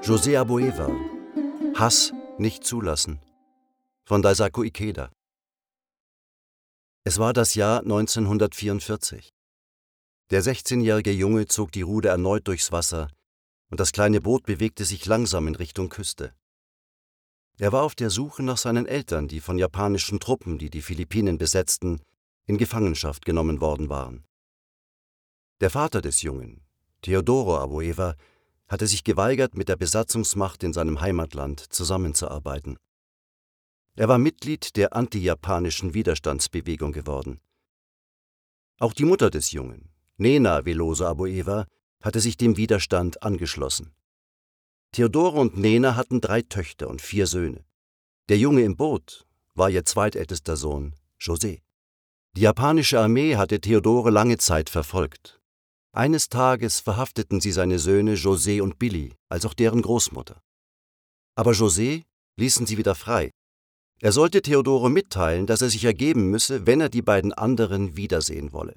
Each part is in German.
José Abueva, Hass nicht zulassen, von Daisaku Ikeda. Es war das Jahr 1944. Der 16-jährige Junge zog die Ruder erneut durchs Wasser und das kleine Boot bewegte sich langsam in Richtung Küste. Er war auf der Suche nach seinen Eltern, die von japanischen Truppen, die die Philippinen besetzten, in Gefangenschaft genommen worden waren. Der Vater des Jungen, Teodoro Abueva, hatte sich geweigert, mit der Besatzungsmacht in seinem Heimatland zusammenzuarbeiten. Er war Mitglied der antijapanischen Widerstandsbewegung geworden. Auch die Mutter des Jungen, Nena Veloso Abueva, hatte sich dem Widerstand angeschlossen. Teodoro und Nena hatten 3 Töchter und 4 Söhne. Der Junge im Boot war ihr zweitältester Sohn, José. Die japanische Armee hatte Teodoro lange Zeit verfolgt. Eines Tages verhafteten sie seine Söhne José und Billy, als auch deren Großmutter. Aber José ließen sie wieder frei. Er sollte Teodoro mitteilen, dass er sich ergeben müsse, wenn er die beiden anderen wiedersehen wolle.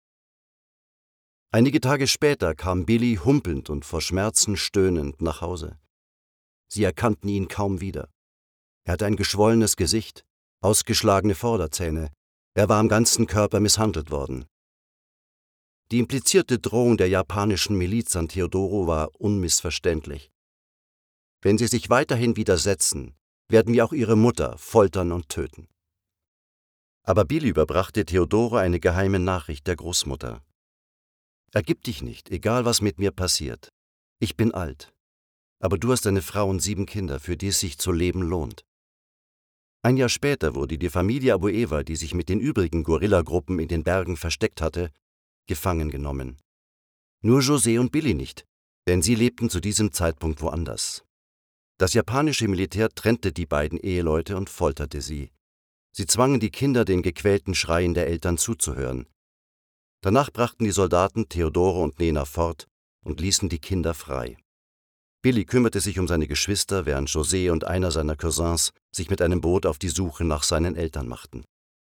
Einige Tage später kam Billy humpelnd und vor Schmerzen stöhnend nach Hause. Sie erkannten ihn kaum wieder. Er hatte ein geschwollenes Gesicht, ausgeschlagene Vorderzähne. Er war am ganzen Körper misshandelt worden. Die implizierte Drohung der japanischen Miliz an Teodoro war unmissverständlich. Wenn Sie sich weiterhin widersetzen, werden wir auch Ihre Mutter foltern und töten. Aber Billy überbrachte Teodoro eine geheime Nachricht der Großmutter. Ergib dich nicht, egal was mit mir passiert. Ich bin alt, aber du hast eine Frau und 7 Kinder, für die es sich zu leben lohnt. Ein Jahr später wurde die Familie Abueva, die sich mit den übrigen Guerillagruppen in den Bergen versteckt hatte, gefangen genommen. Nur José und Billy nicht, denn sie lebten zu diesem Zeitpunkt woanders. Das japanische Militär trennte die beiden Eheleute und folterte sie. Sie zwangen die Kinder, den gequälten Schreien der Eltern zuzuhören. Danach brachten die Soldaten Teodoro und Nena fort und ließen die Kinder frei. Billy kümmerte sich um seine Geschwister, während José und einer seiner Cousins sich mit einem Boot auf die Suche nach seinen Eltern machten.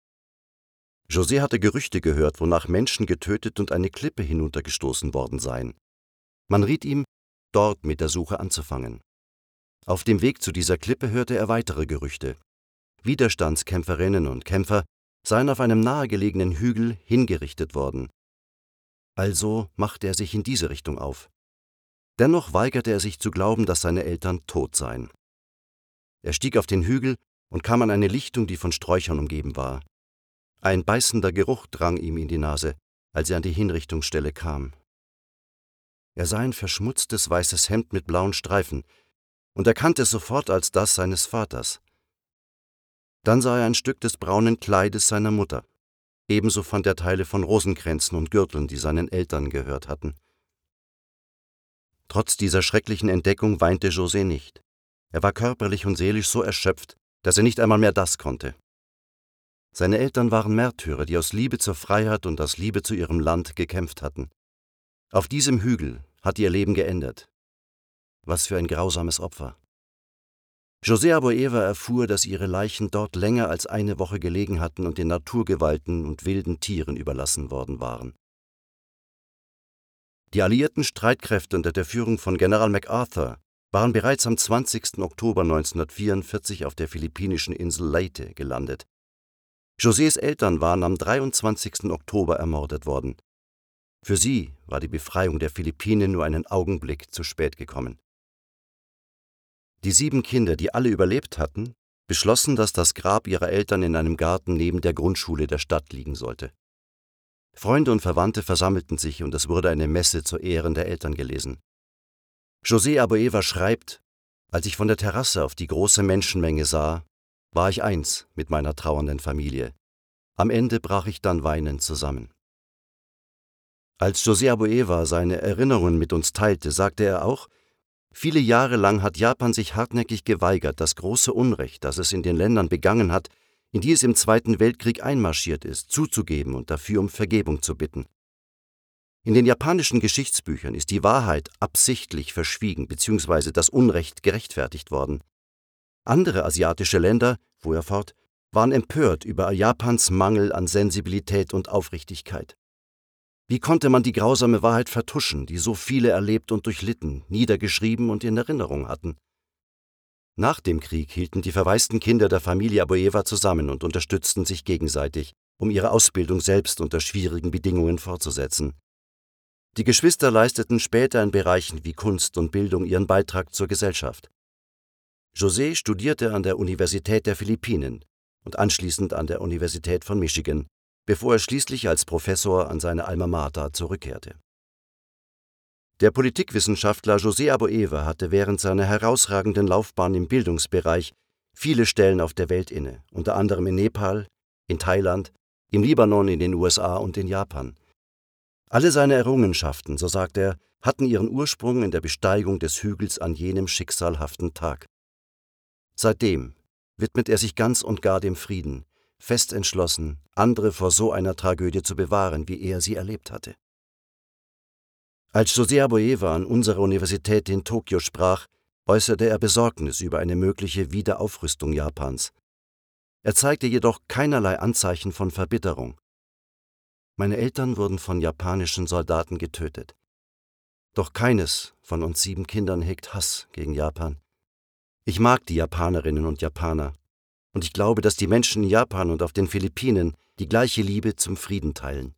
José hatte Gerüchte gehört, wonach Menschen getötet und eine Klippe hinuntergestoßen worden seien. Man riet ihm, dort mit der Suche anzufangen. Auf dem Weg zu dieser Klippe hörte er weitere Gerüchte. Widerstandskämpferinnen und Kämpfer seien auf einem nahegelegenen Hügel hingerichtet worden. Also machte er sich in diese Richtung auf. Dennoch weigerte er sich zu glauben, dass seine Eltern tot seien. Er stieg auf den Hügel und kam an eine Lichtung, die von Sträuchern umgeben war. Ein beißender Geruch drang ihm in die Nase, als er an die Hinrichtungsstelle kam. Er sah ein verschmutztes weißes Hemd mit blauen Streifen und erkannte es sofort als das seines Vaters. Dann sah er ein Stück des braunen Kleides seiner Mutter. Ebenso fand er Teile von Rosenkränzen und Gürteln, die seinen Eltern gehört hatten. Trotz dieser schrecklichen Entdeckung weinte José nicht. Er war körperlich und seelisch so erschöpft, dass er nicht einmal mehr das konnte. Seine Eltern waren Märtyrer, die aus Liebe zur Freiheit und aus Liebe zu ihrem Land gekämpft hatten. Auf diesem Hügel hat ihr Leben geendet. Was für ein grausames Opfer. José Abueva erfuhr, dass ihre Leichen dort länger als eine Woche gelegen hatten und den Naturgewalten und wilden Tieren überlassen worden waren. Die alliierten Streitkräfte unter der Führung von General MacArthur waren bereits am 20. Oktober 1944 auf der philippinischen Insel Leyte gelandet. Josés Eltern waren am 23. Oktober ermordet worden. Für sie war die Befreiung der Philippinen nur einen Augenblick zu spät gekommen. Die 7 Kinder, die alle überlebt hatten, beschlossen, dass das Grab ihrer Eltern in einem Garten neben der Grundschule der Stadt liegen sollte. Freunde und Verwandte versammelten sich und es wurde eine Messe zu Ehren der Eltern gelesen. José Abueva schreibt: Als ich von der Terrasse auf die große Menschenmenge sah, war ich eins mit meiner trauernden Familie. Am Ende brach ich dann weinend zusammen. Als José Abueva seine Erinnerungen mit uns teilte, sagte er auch: Viele Jahre lang hat Japan sich hartnäckig geweigert, das große Unrecht, das es in den Ländern begangen hat, in die es im Zweiten Weltkrieg einmarschiert ist, zuzugeben und dafür um Vergebung zu bitten. In den japanischen Geschichtsbüchern ist die Wahrheit absichtlich verschwiegen bzw. das Unrecht gerechtfertigt worden. Andere asiatische Länder, fuhr er fort, waren empört über Japans Mangel an Sensibilität und Aufrichtigkeit. Wie konnte man die grausame Wahrheit vertuschen, die so viele erlebt und durchlitten, niedergeschrieben und in Erinnerung hatten? Nach dem Krieg hielten die verwaisten Kinder der Familie Aboeva zusammen und unterstützten sich gegenseitig, um ihre Ausbildung selbst unter schwierigen Bedingungen fortzusetzen. Die Geschwister leisteten später in Bereichen wie Kunst und Bildung ihren Beitrag zur Gesellschaft. José studierte an der Universität der Philippinen und anschließend an der Universität von Michigan, bevor er schließlich als Professor an seine Alma Mater zurückkehrte. Der Politikwissenschaftler José Aboeva hatte während seiner herausragenden Laufbahn im Bildungsbereich viele Stellen auf der Welt inne, unter anderem in Nepal, in Thailand, im Libanon, in den USA und in Japan. Alle seine Errungenschaften, so sagt er, hatten ihren Ursprung in der Besteigung des Hügels an jenem schicksalhaften Tag. Seitdem widmet er sich ganz und gar dem Frieden, fest entschlossen, andere vor so einer Tragödie zu bewahren, wie er sie erlebt hatte. Als José Aboeva an unserer Universität in Tokio sprach, äußerte er Besorgnis über eine mögliche Wiederaufrüstung Japans. Er zeigte jedoch keinerlei Anzeichen von Verbitterung. Meine Eltern wurden von japanischen Soldaten getötet. Doch keines von uns 7 Kindern hegt Hass gegen Japan. Ich mag die Japanerinnen und Japaner, und ich glaube, dass die Menschen in Japan und auf den Philippinen die gleiche Liebe zum Frieden teilen.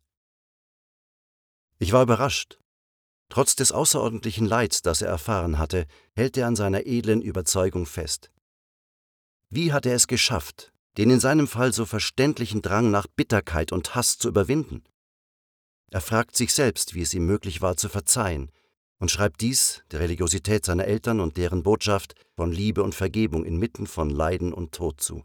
Ich war überrascht. Trotz des außerordentlichen Leids, das er erfahren hatte, hält er an seiner edlen Überzeugung fest. Wie hat er es geschafft, den in seinem Fall so verständlichen Drang nach Bitterkeit und Hass zu überwinden? Er fragt sich selbst, wie es ihm möglich war, zu verzeihen, und schreibt dies der Religiosität seiner Eltern und deren Botschaft von Liebe und Vergebung inmitten von Leiden und Tod zu.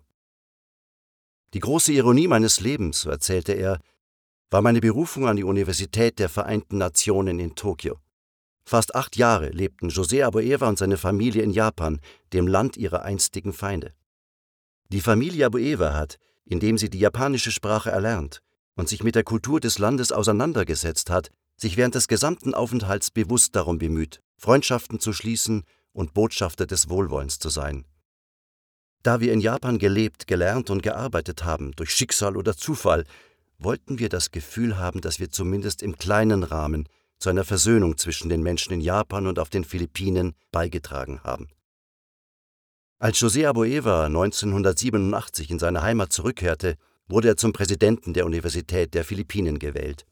Die große Ironie meines Lebens, so erzählte er, war meine Berufung an die Universität der Vereinten Nationen in Tokio. Fast 8 Jahre lebten José Aboeva und seine Familie in Japan, dem Land ihrer einstigen Feinde. Die Familie Aboeva hat, indem sie die japanische Sprache erlernt und sich mit der Kultur des Landes auseinandergesetzt hat, sich während des gesamten Aufenthalts bewusst darum bemüht, Freundschaften zu schließen und Botschafter des Wohlwollens zu sein. Da wir in Japan gelebt, gelernt und gearbeitet haben, durch Schicksal oder Zufall, wollten wir das Gefühl haben, dass wir zumindest im kleinen Rahmen zu einer Versöhnung zwischen den Menschen in Japan und auf den Philippinen beigetragen haben. Als José Aboeva 1987 in seine Heimat zurückkehrte, wurde er zum Präsidenten der Universität der Philippinen gewählt.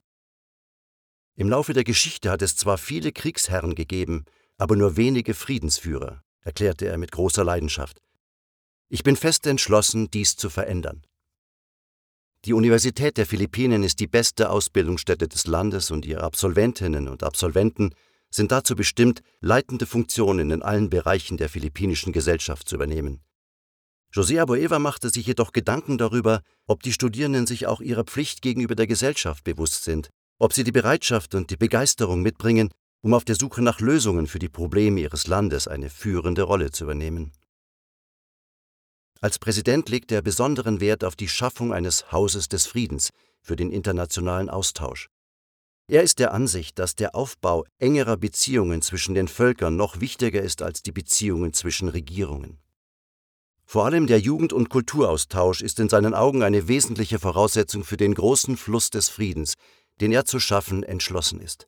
Im Laufe der Geschichte hat es zwar viele Kriegsherren gegeben, aber nur wenige Friedensführer, erklärte er mit großer Leidenschaft. Ich bin fest entschlossen, dies zu verändern. Die Universität der Philippinen ist die beste Ausbildungsstätte des Landes und ihre Absolventinnen und Absolventen sind dazu bestimmt, leitende Funktionen in allen Bereichen der philippinischen Gesellschaft zu übernehmen. José Aboeva machte sich jedoch Gedanken darüber, ob die Studierenden sich auch ihrer Pflicht gegenüber der Gesellschaft bewusst sind, ob sie die Bereitschaft und die Begeisterung mitbringen, um auf der Suche nach Lösungen für die Probleme ihres Landes eine führende Rolle zu übernehmen. Als Präsident legte er besonderen Wert auf die Schaffung eines Hauses des Friedens für den internationalen Austausch. Er ist der Ansicht, dass der Aufbau engerer Beziehungen zwischen den Völkern noch wichtiger ist als die Beziehungen zwischen Regierungen. Vor allem der Jugend- und Kulturaustausch ist in seinen Augen eine wesentliche Voraussetzung für den großen Fluss des Friedens, den er zu schaffen entschlossen ist.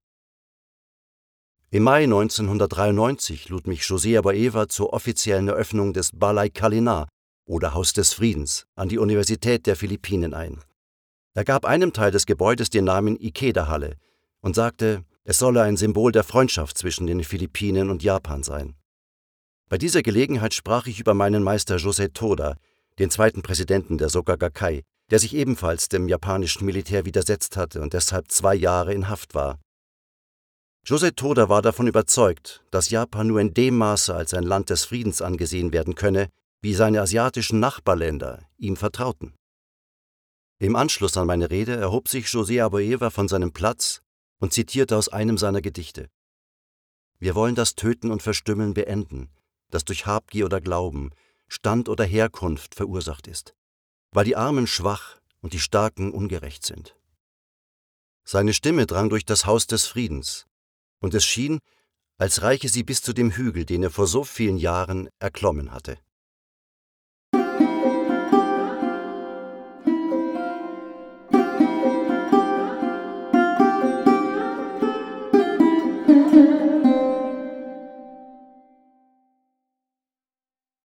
Im Mai 1993 lud mich José Aboeva zur offiziellen Eröffnung des Balay Kalinar oder Haus des Friedens an die Universität der Philippinen ein. Er gab einem Teil des Gebäudes den Namen Ikeda-Halle und sagte, es solle ein Symbol der Freundschaft zwischen den Philippinen und Japan sein. Bei dieser Gelegenheit sprach ich über meinen Meister José Toda, den zweiten Präsidenten der Soka Gakkai, der sich ebenfalls dem japanischen Militär widersetzt hatte und deshalb 2 Jahre in Haft war. José Toda war davon überzeugt, dass Japan nur in dem Maße als ein Land des Friedens angesehen werden könne, wie seine asiatischen Nachbarländer ihm vertrauten. Im Anschluss an meine Rede erhob sich José Aboeva von seinem Platz und zitierte aus einem seiner Gedichte. Wir wollen das Töten und Verstümmeln beenden, das durch Habgier oder Glauben, Stand oder Herkunft verursacht ist, weil die Armen schwach und die Starken ungerecht sind. Seine Stimme drang durch das Haus des Friedens, und es schien, als reiche sie bis zu dem Hügel, den er vor so vielen Jahren erklommen hatte.